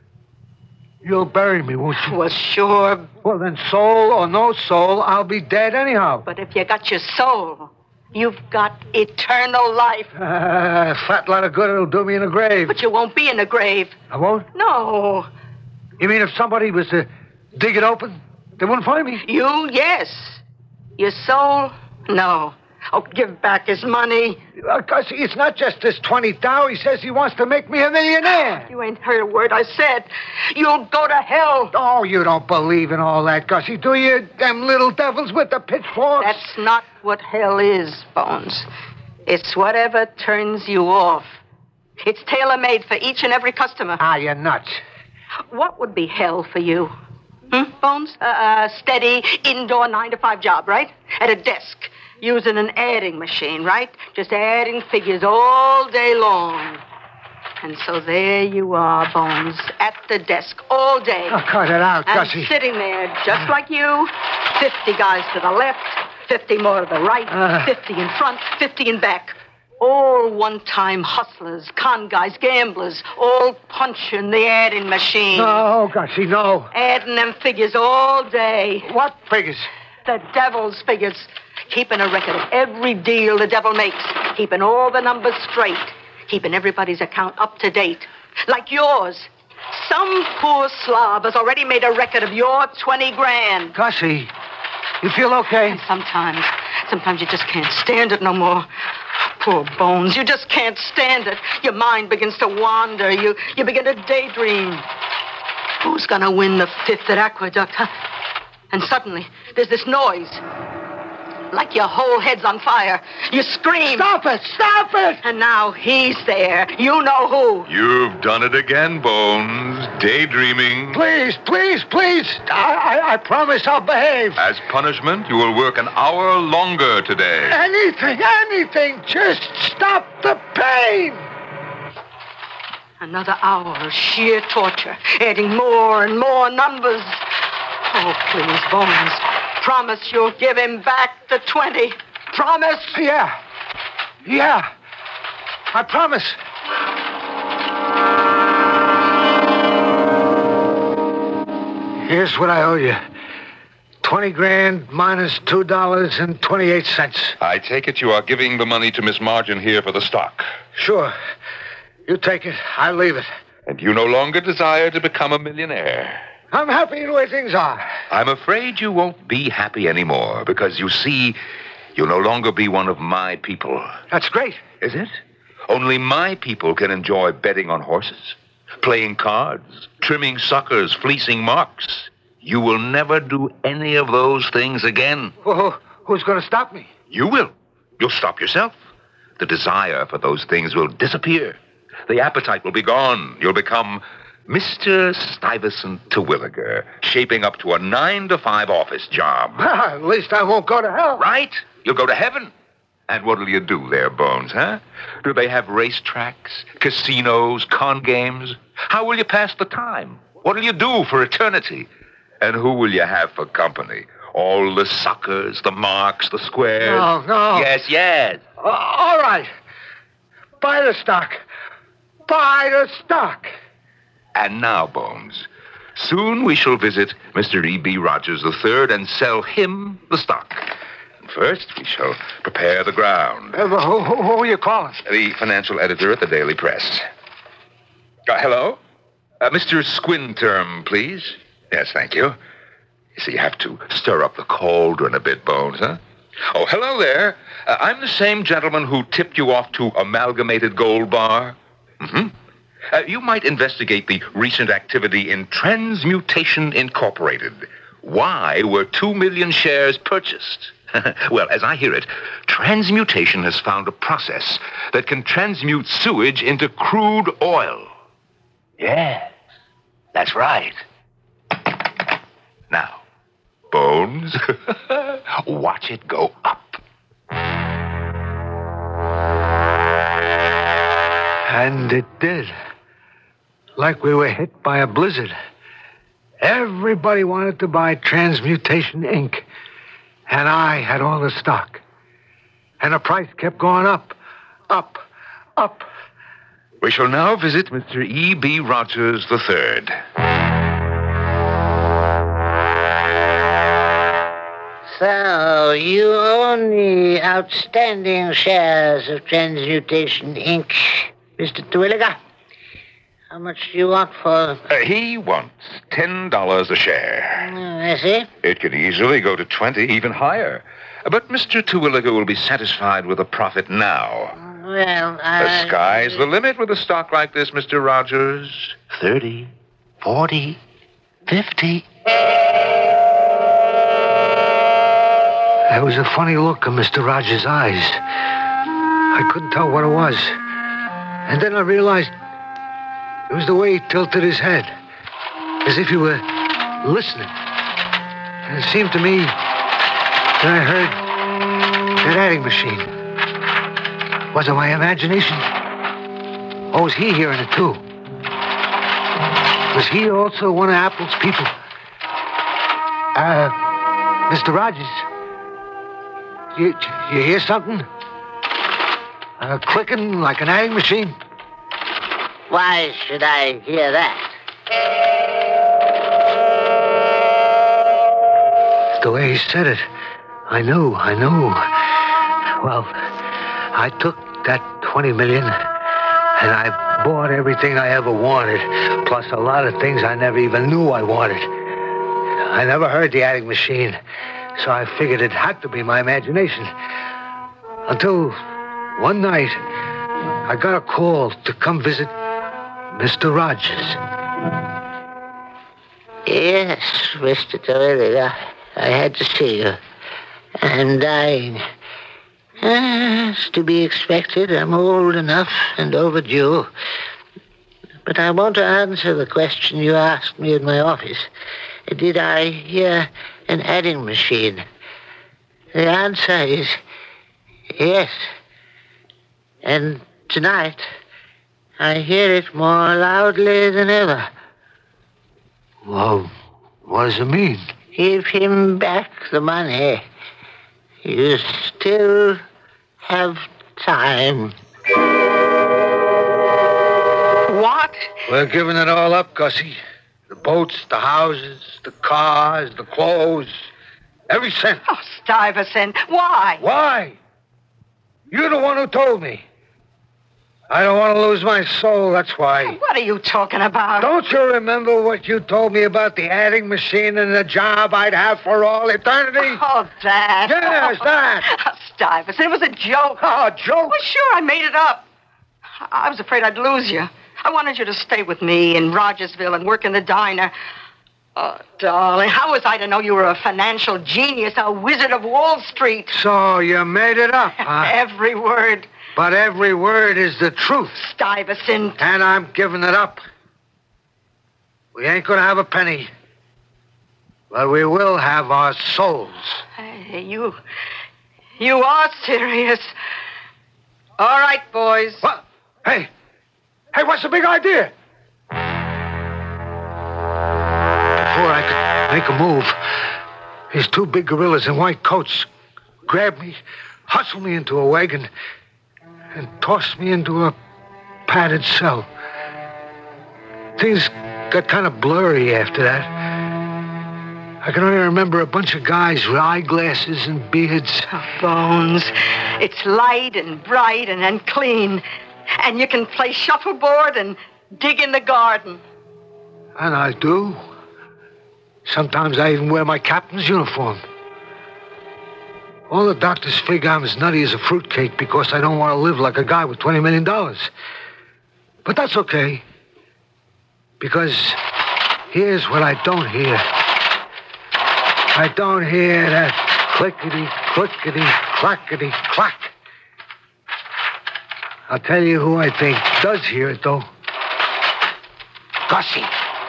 you'll bury me, won't you? Well, sure. Well, then soul or no soul, I'll be dead anyhow. But if you got your soul, you've got eternal life. Fat lot of good it'll do me in the grave. But you won't be in the grave. I won't? No. You mean if somebody was to dig it open, they wouldn't find me? You, yes. Your soul, no. Oh, give back his money. Gussie, it's not just this 20,000. He says he wants to make me a millionaire. You ain't heard a word I said. You'll go to hell. Oh, you don't believe in all that, Gussie, do you? Them little devils with the pitchforks? That's not what hell is, Bones. It's whatever turns you off. It's tailor-made for each and every customer. Ah, you're nuts. What would be hell for you? Bones? A steady, indoor 9-to-5 job, right? At a desk, using an adding machine, right? Just adding figures all day long. And so there you are, Bones, at the desk all day. Oh, cut it out, and Gussie. Sitting there, just like you, 50 guys to the left, 50 more to the right, 50 in front, 50 in back. All one-time hustlers, con guys, gamblers, all punching the adding machine. No, Gussie, no. Adding them figures all day. What figures? The devil's figures. Keeping a record of every deal the devil makes. Keeping all the numbers straight. Keeping everybody's account up to date. Like yours. Some poor slob has already made a record of your 20 grand. Gussie, you feel okay? And sometimes you just can't stand it no more. Poor Bones, you just can't stand it. Your mind begins to wander. You begin to daydream. Who's gonna win the fifth at Aqueduct, huh? And suddenly, there's this noise. Like your whole head's on fire. You scream. Stop it! Stop it! And now he's there. You know who. You've done it again, Bones. Daydreaming. Please, please, please. I promise I'll behave. As punishment, you will work an hour longer today. Anything. Just stop the pain. Another hour of sheer torture, adding more and more numbers. Oh, please, Bones. Promise you'll give him back the 20. Promise? Yeah. I promise. Here's what I owe you. 20 grand minus $2.28. I take it you are giving the money to Miss Margin here for the stock. Sure. You take it. I'll leave it. And you no longer desire to become a millionaire. I'm happy the way things are. I'm afraid you won't be happy anymore because, you see, you'll no longer be one of my people. That's great. Is it? Only my people can enjoy betting on horses, playing cards, trimming suckers, fleecing marks. You will never do any of those things again. Well, who's going to stop me? You will. You'll stop yourself. The desire for those things will disappear. The appetite will be gone. You'll become Mr. Stuyvesant Terwilliger, shaping up to a 9-to-5 office job. At least I won't go to hell. Right? You'll go to heaven. And what'll you do there, Bones, huh? Do they have racetracks, casinos, con games? How will you pass the time? What'll you do for eternity? And who will you have for company? All the suckers, the marks, the squares? No. Yes. All right. Buy the stock. And now, Bones, soon we shall visit Mr. E.B. Rogers III and sell him the stock. First, we shall prepare the ground. Who are you calling? The financial editor at the Daily Press. Hello? Mr. Squinterm, please. Yes, thank you. You see, you have to stir up the cauldron a bit, Bones, huh? Oh, hello there. I'm the same gentleman who tipped you off to Amalgamated Gold Bar. Mm-hmm. You might investigate the recent activity in Transmutation Incorporated. Why were 2 million shares purchased? Well, as I hear it, Transmutation has found a process that can transmute sewage into crude oil. Yes, that's right. Now, Bones, watch it go up. And it did. Like we were hit by a blizzard. Everybody wanted to buy Transmutation Inc., and I had all the stock. And the price kept going up. We shall now visit Mr. E.B. Rogers III. So, you own the outstanding shares of Transmutation Inc., Mr. Terwilliger. How much do you want for... He wants $10 a share. I see. It could easily go to 20, even higher. But Mr. Terwilliger will be satisfied with a profit now. Well, The sky's the limit with a stock like this, Mr. Rogers. 30, 40, 50. There was a funny look in Mr. Rogers' eyes. I couldn't tell what it was. And then I realized it was the way he tilted his head, as if he were listening. And it seemed to me that I heard that adding machine. Was it my imagination? Or was he hearing it too? Was he also one of Apple's people? Mr. Rogers, you hear something? Clicking like an adding machine? Why should I hear that? The way he said it, I knew. Well, I took that 20 million And I bought everything I ever wanted, plus a lot of things I never even knew I wanted. I never heard the adding machine, so I figured it had to be my imagination. Until one night, I got a call to come visit Mr. Rogers. Yes, Mr. Terwilliger. I had to see you. I'm dying. It's to be expected. I'm old enough and overdue. But I want to answer the question you asked me in my office. Did I hear an adding machine? The answer is yes. And tonight, I hear it more loudly than ever. Well, what does it mean? Give him back the money. You still have time. What? We're giving it all up, Gussie. The boats, the houses, the cars, the clothes. Every cent. Oh, Stuyvesant, why? Why? You're the one who told me. I don't want to lose my soul, that's why. What are you talking about? Don't you remember what you told me about the adding machine and the job I'd have for all eternity? Oh, that. Yes, that. Oh, Stuyvesant, it was a joke. Oh, a joke? Well, sure, I made it up. I was afraid I'd lose you. I wanted you to stay with me in Rogersville and work in the diner. Oh, darling, how was I to know you were a financial genius, a wizard of Wall Street? So you made it up, huh? Every word. But every word is the truth. Stuyvesant. And I'm giving it up. We ain't gonna have a penny. But we will have our souls. Hey, you are serious. All right, boys. What? Hey, what's the big idea? Before I could make a move, these two big gorillas in white coats grabbed me, hustled me into a wagon, and tossed me into a padded cell. Things got kind of blurry after that. I can only remember a bunch of guys with eyeglasses and beards. Oh, Bones, it's light and bright and clean. And you can play shuffleboard and dig in the garden. And I do. Sometimes I even wear my captain's uniform. All the doctors figure I'm as nutty as a fruitcake because I don't want to live like a guy with $20 million. But that's okay. Because here's what I don't hear. I don't hear that clickety, clickety, clackety, clack. I'll tell you who I think does hear it, though. Gussie.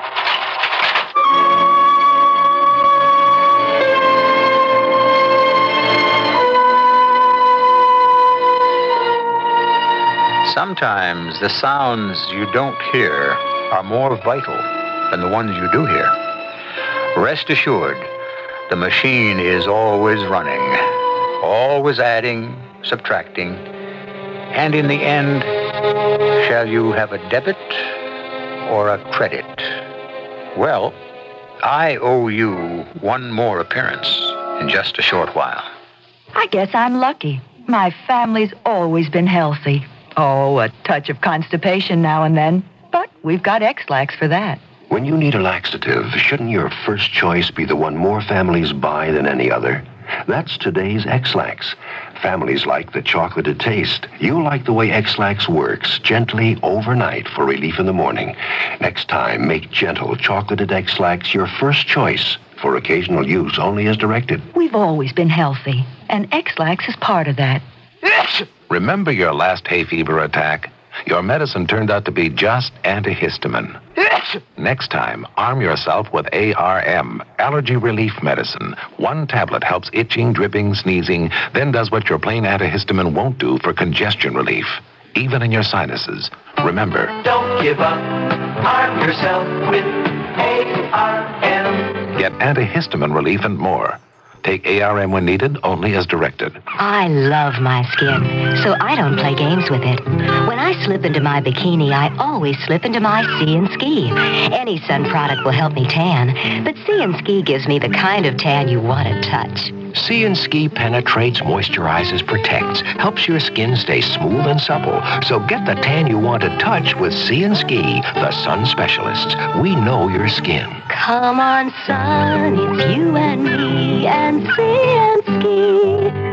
Sometimes the sounds you don't hear are more vital than the ones you do hear. Rest assured, the machine is always running, always adding, subtracting, and in the end, shall you have a debit or a credit? Well, I owe you one more appearance in just a short while. I guess I'm lucky. My family's always been healthy. Oh, a touch of constipation now and then. But we've got X-Lax for that. When you need a laxative, shouldn't your first choice be the one more families buy than any other? That's today's X-Lax. Families like the chocolated taste. You'll like the way X-Lax works, gently overnight for relief in the morning. Next time, make gentle chocolated X-Lax your first choice for occasional use only as directed. We've always been healthy, and X-Lax is part of that. Remember your last hay fever attack? Your medicine turned out to be just antihistamine. Next time, arm yourself with ARM, allergy relief medicine. One tablet helps itching, dripping, sneezing, then does what your plain antihistamine won't do for congestion relief, even in your sinuses. Remember, Don't give up. Arm yourself with ARM. get antihistamine relief and more. Take ARM when needed, only as directed. I love my skin, so I don't play games with it. When I slip into my bikini, I always slip into my Sea and Ski. Any sun product will help me tan, but Sea and Ski gives me the kind of tan you want to touch. Sea & Ski penetrates, moisturizes, protects, helps your skin stay smooth and supple. So get the tan you want to touch with Sea & Ski, the sun specialists. We know your skin. Come on, son, it's you and me and Ski.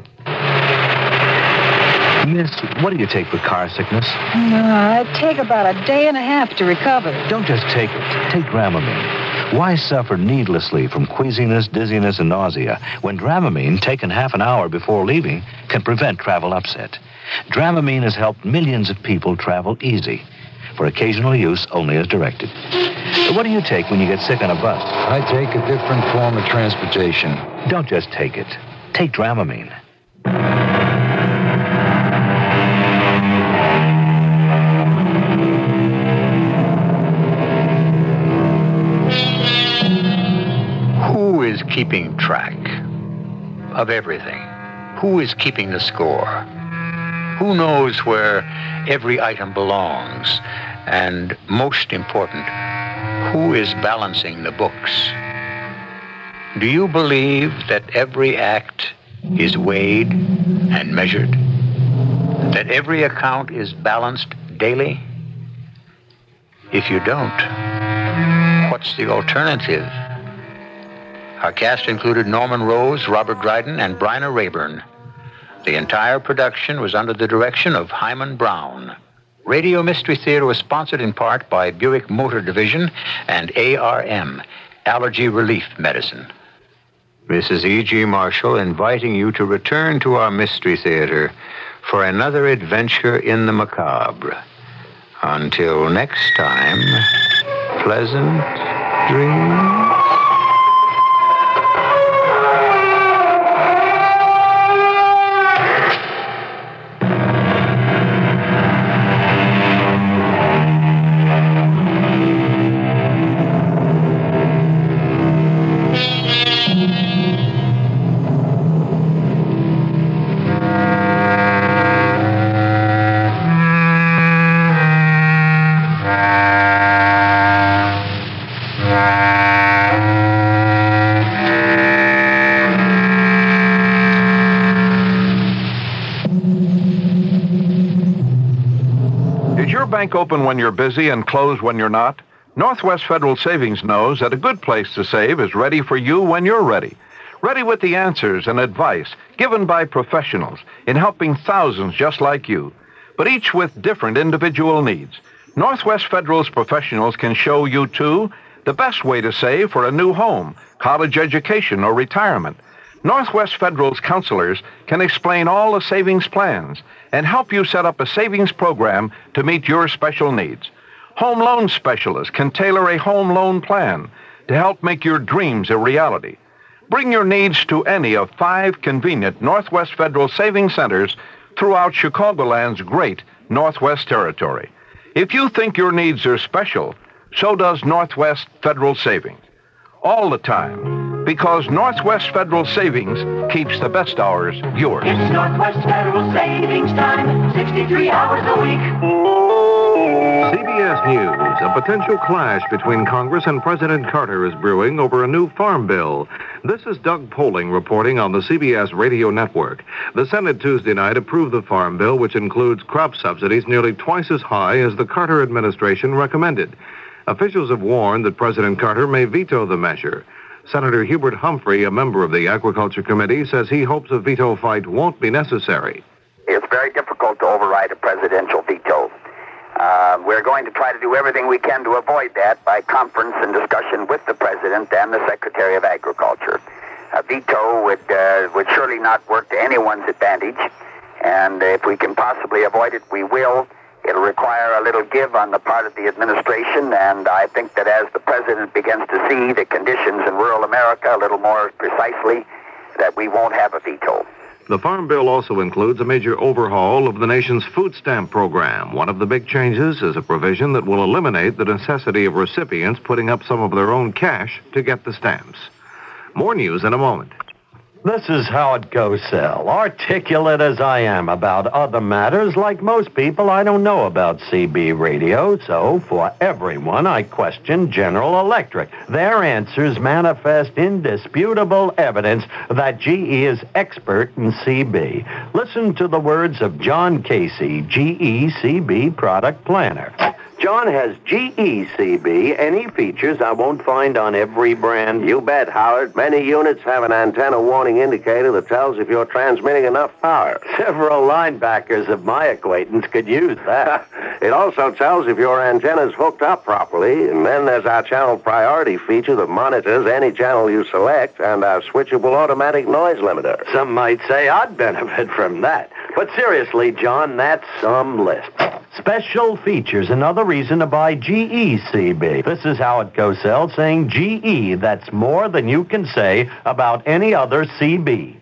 Miss, what do you take for car sickness? I take about a day and a half to recover. Don't just take it. Take Dramamine. Why suffer needlessly from queasiness, dizziness, and nausea when Dramamine, taken half an hour before leaving, can prevent travel upset? Dramamine has helped millions of people travel easy. For occasional use only as directed. What do you take when you get sick on a bus? I take a different form of transportation. Don't just take it. Take Dramamine. Who is keeping track of everything? Who is keeping the score? Who knows where every item belongs? And most important, who is balancing the books? Do you believe that every act is weighed and measured? That every account is balanced daily? If you don't, what's the alternative? Our cast included Norman Rose, Robert Dryden, and Bryna Rayburn. The entire production was under the direction of Hyman Brown. Radio Mystery Theater was sponsored in part by Buick Motor Division and ARM, Allergy Relief Medicine. Mrs. E.G. Marshall inviting you to return to our Mystery Theater for another adventure in the macabre. Until next time, pleasant dreams. Bank open when you're busy and closed when you're not? Northwest Federal Savings knows that a good place to save is ready for you when you're ready. Ready with the answers and advice given by professionals in helping thousands just like you, but each with different individual needs. Northwest Federal's professionals can show you, too, the best way to save for a new home, college education, or retirement. Northwest Federal's counselors can explain all the savings plans and help you set up a savings program to meet your special needs. Home loan specialists can tailor a home loan plan to help make your dreams a reality. Bring your needs to any of 5 convenient Northwest Federal savings centers throughout Chicagoland's great Northwest Territory. If you think your needs are special, so does Northwest Federal Savings. All the time, because Northwest Federal Savings keeps the best hours yours. It's Northwest Federal Savings Time, 63 hours a week. CBS News, a potential clash between Congress and President Carter is brewing over a new farm bill. This is Doug Poling reporting on the CBS radio network. The Senate Tuesday night approved the farm bill, which includes crop subsidies nearly twice as high as the Carter administration recommended. Officials have warned that President Carter may veto the measure. Senator Hubert Humphrey, a member of the Agriculture Committee, says he hopes a veto fight won't be necessary. It's very difficult to override a presidential veto. We're going to try to do everything we can to avoid that by conference and discussion with the President and the Secretary of Agriculture. A veto would surely not work to anyone's advantage, and if we can possibly avoid it, we will. It'll require a little give on the part of the administration, and I think that as the President begins to see the conditions in rural America a little more precisely, that we won't have a veto. The Farm Bill also includes a major overhaul of the nation's food stamp program. One of the big changes is a provision that will eliminate the necessity of recipients putting up some of their own cash to get the stamps. More news in a moment. This is Howard Cosell. Articulate as I am about other matters, like most people, I don't know about CB radio, so for everyone, I question General Electric. Their answers manifest indisputable evidence that GE is expert in CB. Listen to the words of John Casey, GE CB product planner. John, has GE CB any features I won't find on every brand? You bet, Howard. Many units have an antenna warning indicator that tells if you're transmitting enough power. Several linebackers of my acquaintance could use that. It also tells if your antenna's hooked up properly, and then there's our channel priority feature that monitors any channel you select, and our switchable automatic noise limiter. Some might say I'd benefit from that. But seriously, John, that's some list. Special features, another reason to buy GE CB. This is Howard Cosell saying GE, that's more than you can say about any other CB.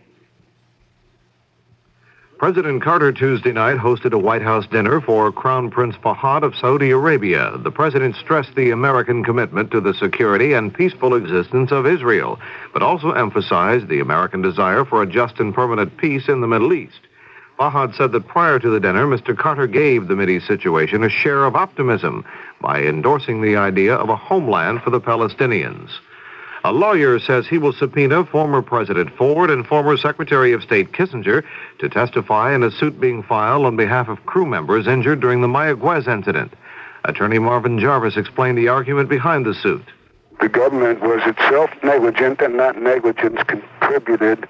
President Carter Tuesday night hosted a White House dinner for Crown Prince Fahad of Saudi Arabia. The president stressed the American commitment to the security and peaceful existence of Israel, but also emphasized the American desire for a just and permanent peace in the Middle East. Fahad said that prior to the dinner, Mr. Carter gave the Mideast situation a share of optimism by endorsing the idea of a homeland for the Palestinians. A lawyer says he will subpoena former President Ford and former Secretary of State Kissinger to testify in a suit being filed on behalf of crew members injured during the Mayaguez incident. Attorney Marvin Jarvis explained the argument behind the suit. The government was itself negligent, and that negligence contributed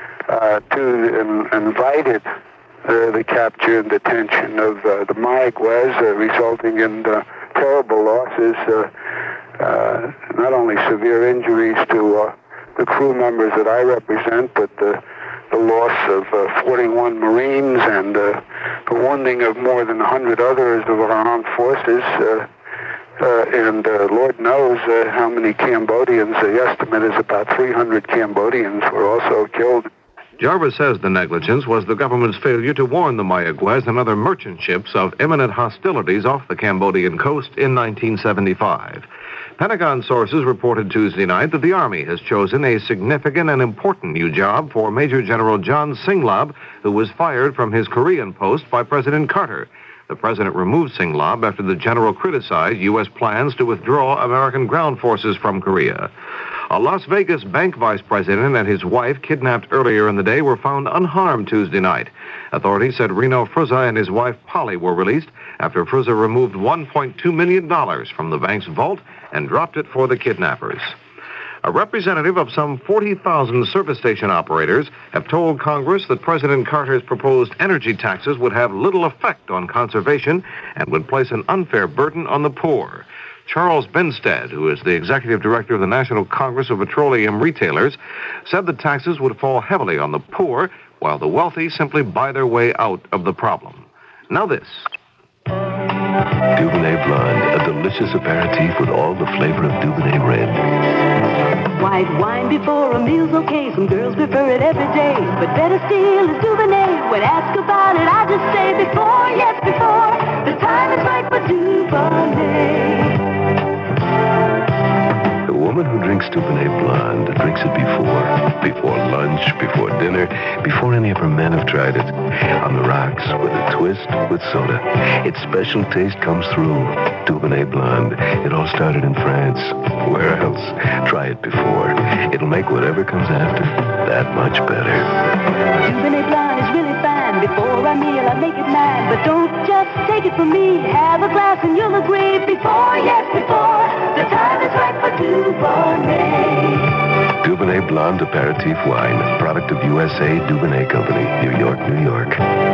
to and invited the capture and detention of the Mayaguez, resulting in terrible losses, not only severe injuries to the crew members that I represent, but the loss of 41 Marines and the wounding of more than 100 others of our armed forces. And Lord knows how many Cambodians. The estimate is about 300 Cambodians were also killed. Jarvis says the negligence was the government's failure to warn the Mayaguez and other merchant ships of imminent hostilities off the Cambodian coast in 1975. Pentagon sources reported Tuesday night that the Army has chosen a significant and important new job for Major General John Singlab, who was fired from his Korean post by President Carter. The president removed Singlab after the general criticized U.S. plans to withdraw American ground forces from Korea. A Las Vegas bank vice president and his wife, kidnapped earlier in the day, were found unharmed Tuesday night. Authorities said Reno Fruzza and his wife, Polly, were released after Fruzza removed $1.2 million from the bank's vault and dropped it for the kidnappers. A representative of some 40,000 service station operators have told Congress that President Carter's proposed energy taxes would have little effect on conservation and would place an unfair burden on the poor. Charles Benstead, who is the executive director of the National Congress of Petroleum Retailers, said the taxes would fall heavily on the poor, while the wealthy simply buy their way out of the problem. Now this. Dubonnet Blonde, a delicious aperitif with all the flavor of Dubonnet Red. White wine before a meal's okay. Some girls prefer it every day. But better still is Dubonnet. When asked about it, I just say before, yes, before. The time is right for Dubonnet. The woman who drinks Dubonnet Blonde drinks it before lunch, before dinner, before any of her men have tried it. On the rocks, with a twist, with soda. Its special taste comes through. Dubonnet Blonde. It all started in France. Where else? Try it before. It'll make whatever comes after that much better. Dubonnet Blonde is really fine. Before a meal, I make it mine. But don't just take it from me. Have a glass and you'll agree. Before, yes, before. The time is right for Dubonnet. Dubonnet Blonde Aperitif Wine. Product of USA Dubonnet Company. New York, New York.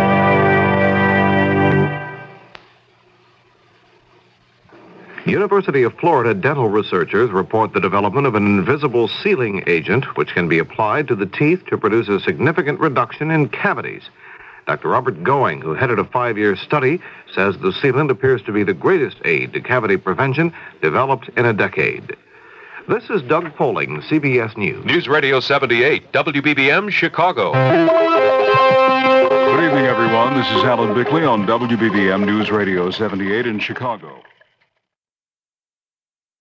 University of Florida dental researchers report the development of an invisible sealing agent which can be applied to the teeth to produce a significant reduction in cavities. Dr. Robert Going, who headed a 5-year study, says the sealant appears to be the greatest aid to cavity prevention developed in a decade. This is Doug Poling, CBS News. News Radio 78, WBBM, Chicago. Good evening, everyone. This is Alan Bickley on WBBM News Radio 78 in Chicago.